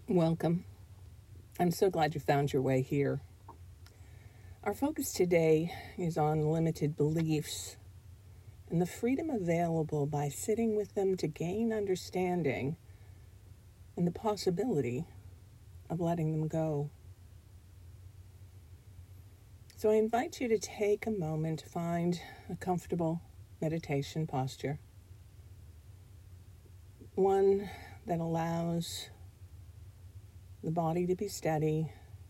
Welcome. I'm so glad you found your way here. Our focus today is on limited beliefs and the freedom available by sitting with them to gain understanding and the possibility of letting them go. So I invite you to take a moment to find a comfortable meditation posture, one that allows the body to be steady,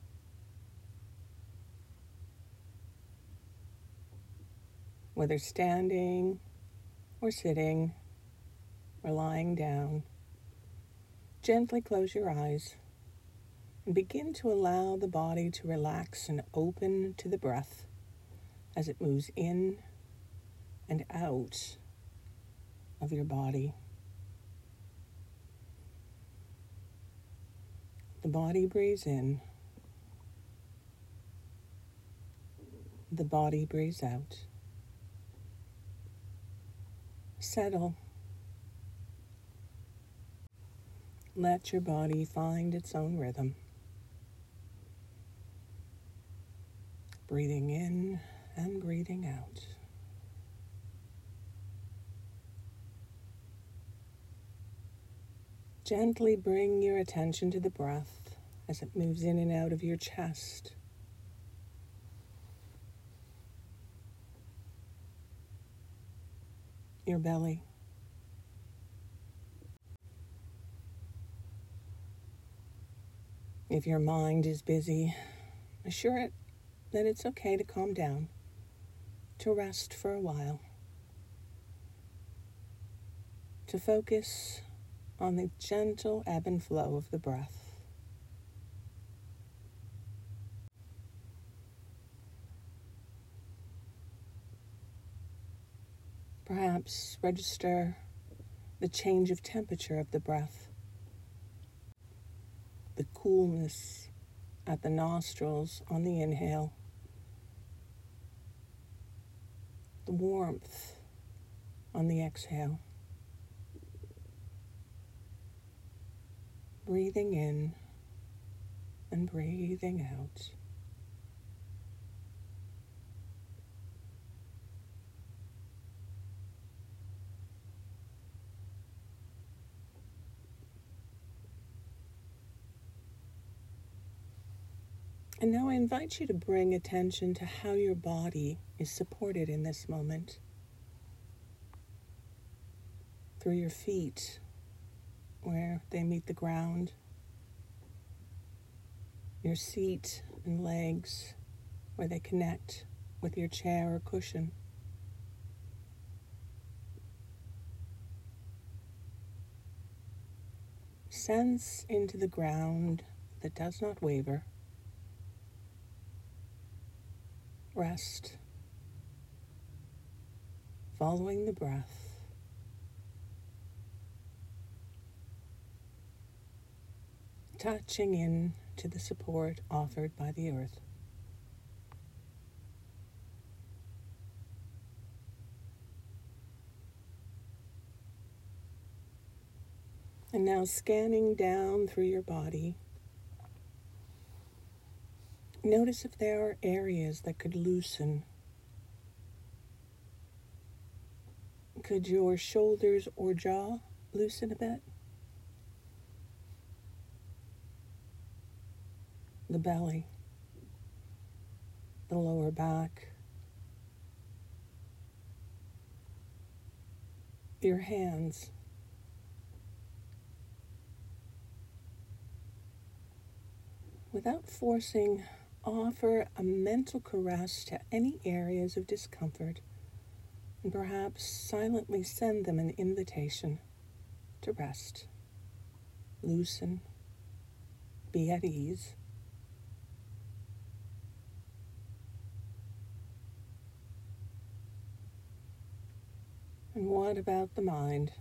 whether standing or sitting or lying down. Gently close your eyes and begin to allow the body to relax and open to the breath as it moves in and out of your body. The body breathes in. The body breathes out. Settle. Let your body find its own rhythm. Breathing in and breathing out. Gently bring your attention to the breath as it moves in and out of your chest. Your belly. If your mind is busy, assure it that it's okay to calm down, to rest for a while, to focus on the gentle ebb and flow of the breath. Perhaps register the change of temperature of the breath, the coolness at the nostrils on the inhale, the warmth on the exhale. Breathing in and breathing out. And now I invite you to bring attention to how your body is supported in this moment. Through your feet, where they meet the ground, your seat and legs, where they connect with your chair or cushion. Sense into the ground that does not waver. Rest, following the breath. Touching in to the support offered by the earth. And now scanning down through your body, notice if there are areas that could loosen. Could your shoulders or jaw loosen a bit? The belly, the lower back, your hands. Without forcing, offer a mental caress to any areas of discomfort and perhaps silently send them an invitation to rest, loosen, be at ease. And what about the mind?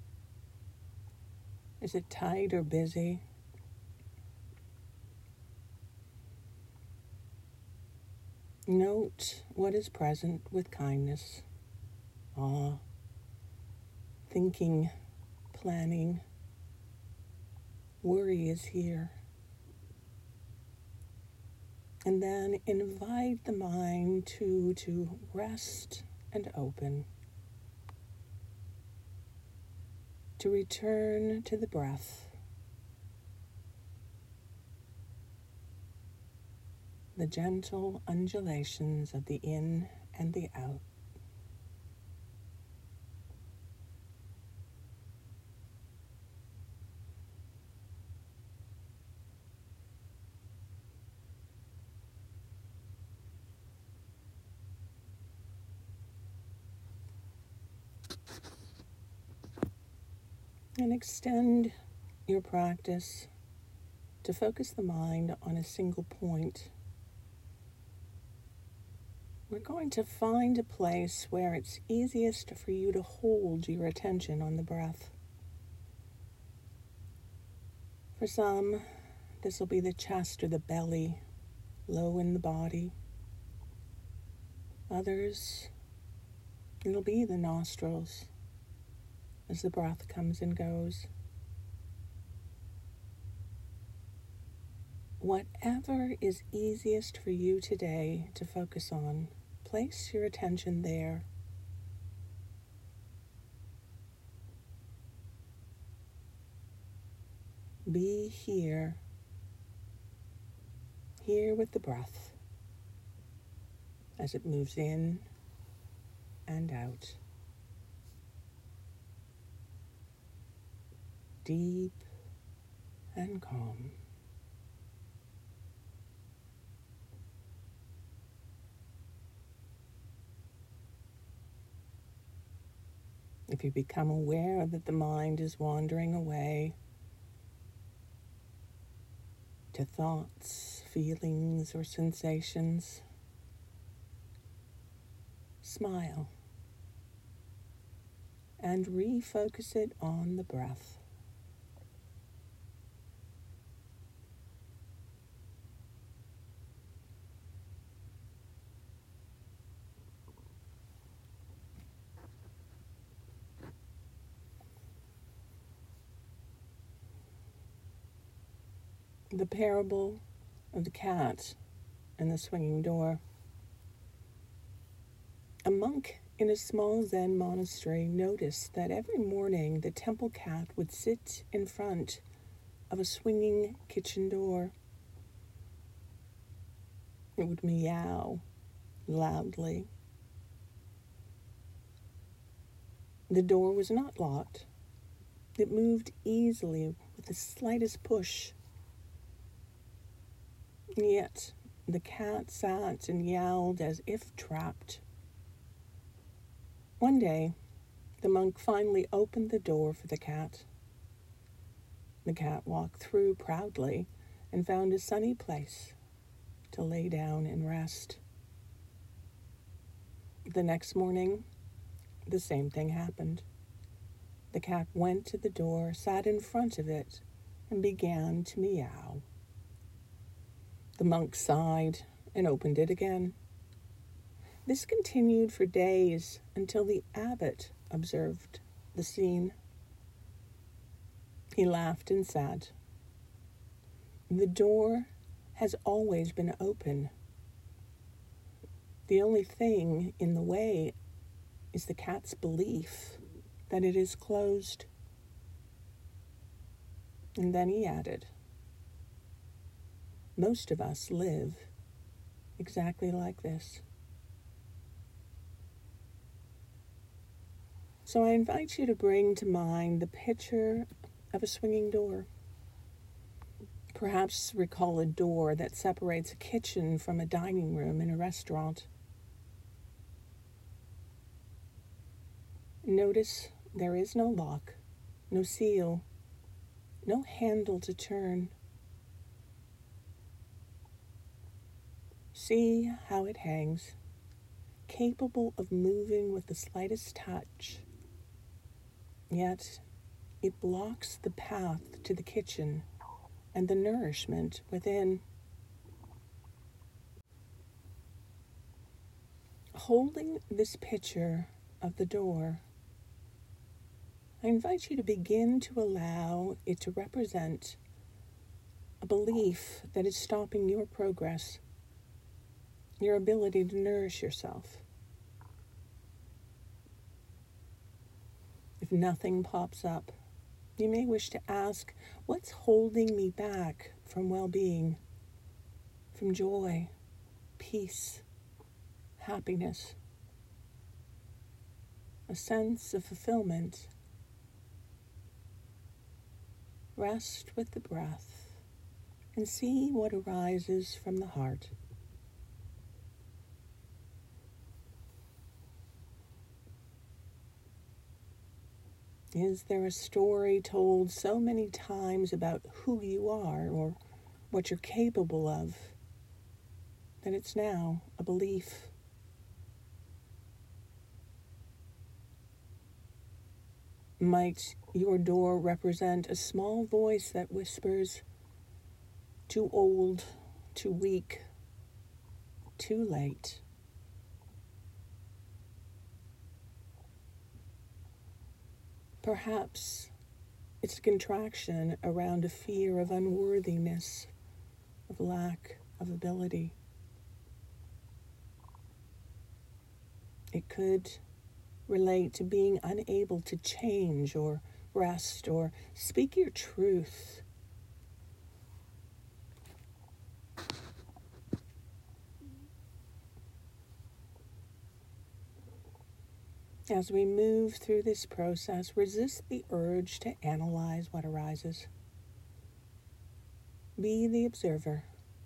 Is it tight or busy? Note what is present with kindness, awe, thinking, planning, worry is here. And then invite the mind to rest and open, to return to the breath, the gentle undulations of the in and the out. And extend your practice to focus the mind on a single point. We're going to find a place where it's easiest for you to hold your attention on the breath. For some, this will be the chest or the belly, low in the body. Others, it'll be the nostrils as the breath comes and goes. Whatever is easiest for you today to focus on, place your attention there. Be here with the breath as it moves in and out. Deep and calm. If you become aware that the mind is wandering away to thoughts, feelings, or sensations, smile and refocus it on the breath. The parable of the cat and the swinging door. A monk in a small Zen monastery noticed that every morning the temple cat would sit in front of a swinging kitchen door. It would meow loudly. The door was not locked. It moved easily with the slightest push. Yet the cat sat and yowled as if trapped. One day, the monk finally opened the door for the cat. The cat walked through proudly and found a sunny place to lay down and rest. The next morning, the same thing happened. The cat went to the door, sat in front of it, and began to meow. The monk sighed and opened it again. This continued for days until the abbot observed the scene. He laughed and said, "The door has always been open. The only thing in the way is the cat's belief that it is closed." And then he added, "Most of us live exactly like this." So I invite you to bring to mind the picture of a swinging door. Perhaps recall a door that separates a kitchen from a dining room in a restaurant. Notice there is no lock, no seal, no handle to turn. See how it hangs, capable of moving with the slightest touch. Yet it blocks the path to the kitchen and the nourishment within. Holding this picture of the door, I invite you to begin to allow it to represent a belief that is stopping your progress, your ability to nourish yourself. If nothing pops up, you may wish to ask, what's holding me back from well-being, from joy, peace, happiness, a sense of fulfillment? Rest with the breath and see what arises from the heart. Is there a story told so many times about who you are or what you're capable of that it's now a belief? Might your door represent a small voice that whispers, too old, too weak, too late? Perhaps it's a contraction around a fear of unworthiness, of lack of ability. It could relate to being unable to change or rest or speak your truth. As we move through this process, resist the urge to analyze what arises. Be the observer,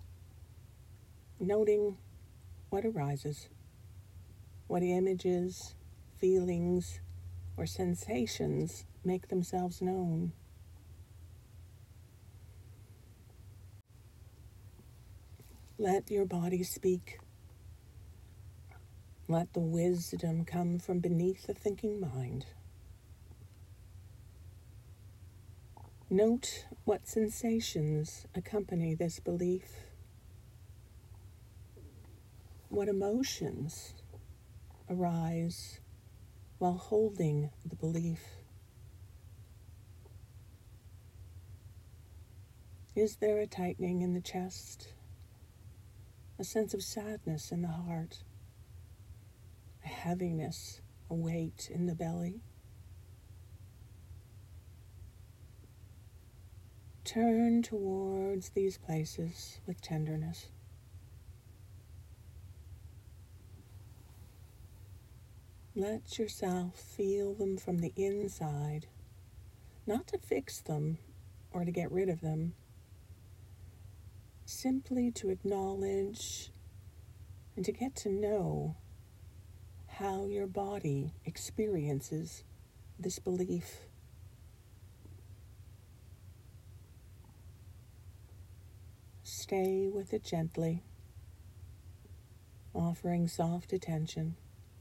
noting what arises, what images, feelings, or sensations make themselves known. Let your body speak. Let the wisdom come from beneath the thinking mind. Note what sensations accompany this belief. What emotions arise while holding the belief? Is there a tightening in the chest? A sense of sadness in the heart? A heaviness, a weight in the belly? Turn towards these places with tenderness. Let yourself feel them from the inside, not to fix them or to get rid of them, simply to acknowledge and to get to know how your body experiences this belief. Stay with it gently, offering soft attention,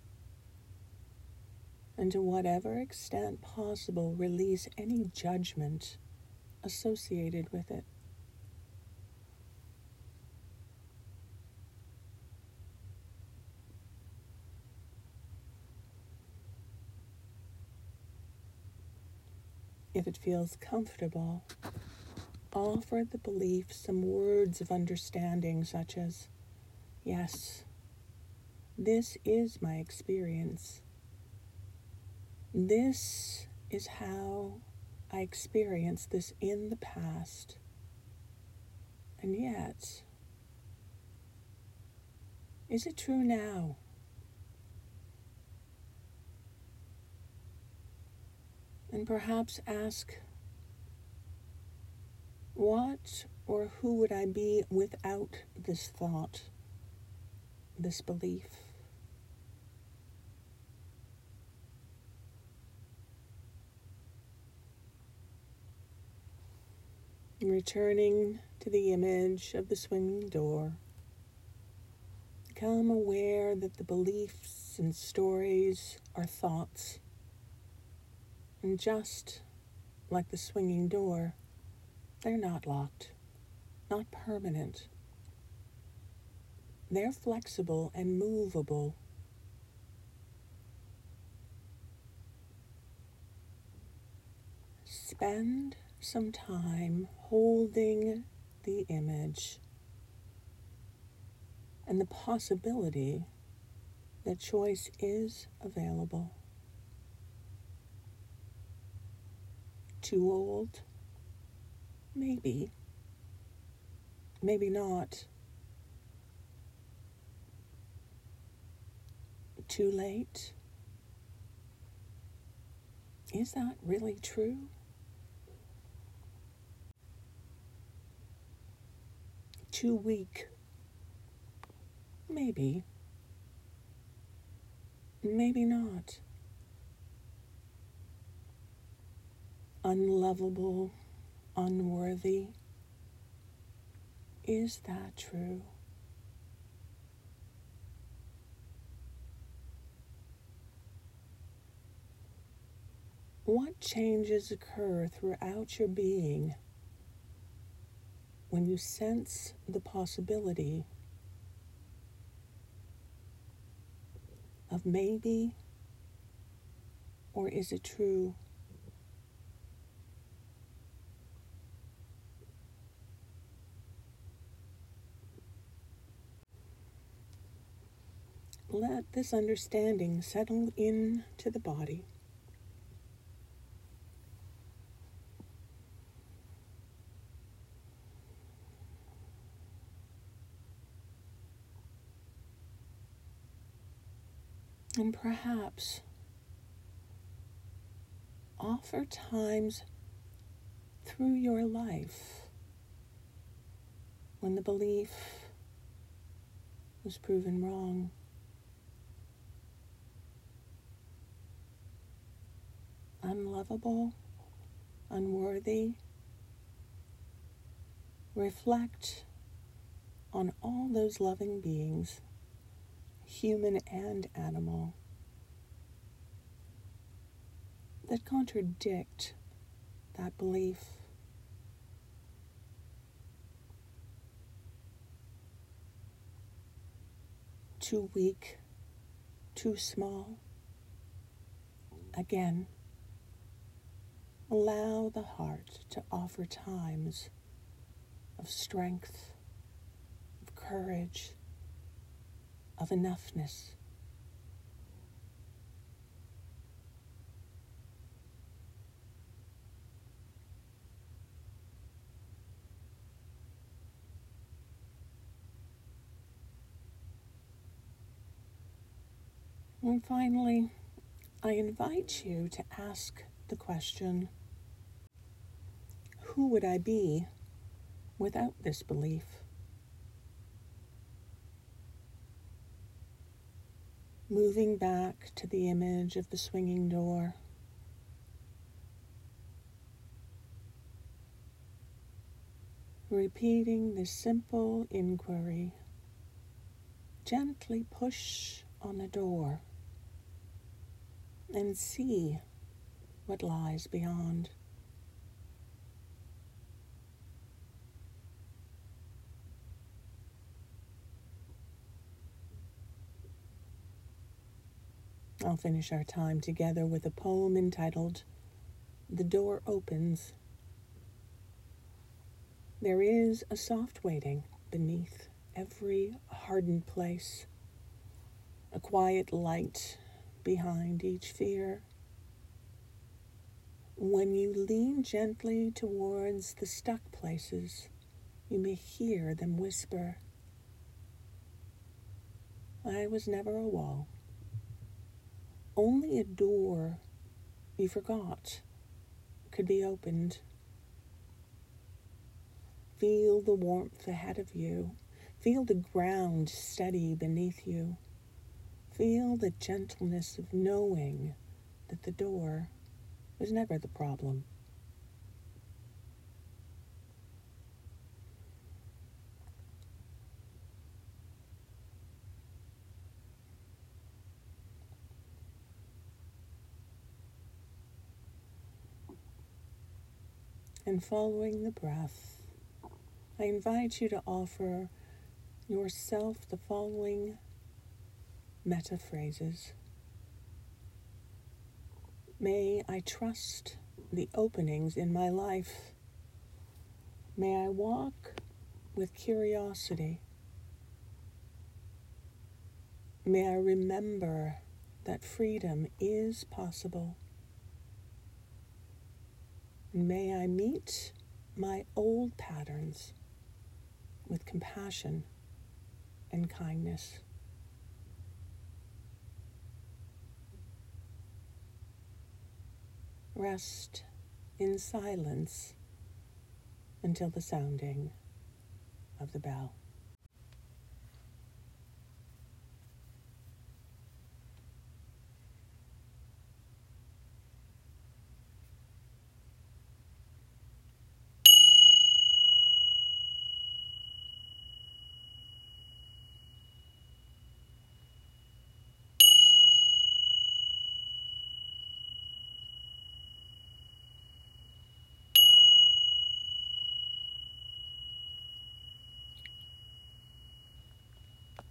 and to whatever extent possible, release any judgment associated with it. If it feels comfortable, offer the belief some words of understanding, such as, yes, this is my experience. This is how I experienced this in the past. And yet, is it true now? And perhaps ask, what or who would I be without this thought, this belief? Returning to the image of the swinging door, become aware that the beliefs and stories are thoughts. And just like the swinging door, they're not locked, not permanent. They're flexible and movable. Spend some time holding the image and the possibility that choice is available. Too old? Maybe. Maybe not. Too late? Is that really true? Too weak? Maybe. Maybe not. Unlovable, unworthy? Is that true? What changes occur throughout your being when you sense the possibility of maybe, or is it true? Let this understanding settle into the body. And perhaps offer times through your life when the belief was proven wrong. Unlovable, unworthy. Reflect on all those loving beings, human and animal, that contradict that belief. Too weak, too small. Again, allow the heart to offer times of strength, of courage, of enoughness. And finally, I invite you to ask the question, who would I be without this belief? Moving back to the image of the swinging door. Repeating this simple inquiry. Gently push on the door and see what lies beyond. I'll finish our time together with a poem entitled, "The Door Opens." There is a soft waiting beneath every hardened place, a quiet light behind each fear. When you lean gently towards the stuck places, you may hear them whisper, "I was never a wall, only a door you forgot could be opened." Feel the warmth ahead of you. Feel the ground steady beneath you. Feel the gentleness of knowing that the door was never the problem. And following the breath, I invite you to offer yourself the following metta phrases. May I trust the openings in my life. May I walk with curiosity. May I remember that freedom is possible. And may I meet my old patterns with compassion and kindness. Rest in silence until the sounding of the bell.